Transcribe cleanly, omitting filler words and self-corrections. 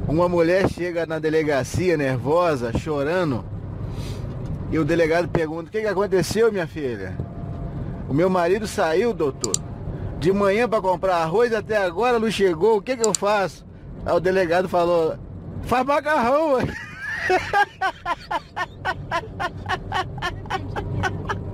Uma mulher chega na delegacia nervosa, chorando, e o delegado pergunta: o que aconteceu, minha filha? O meu marido saiu, doutor, de manhã para comprar arroz, até agora não chegou, o que eu faço? Aí o delegado falou: faz macarrão, ué.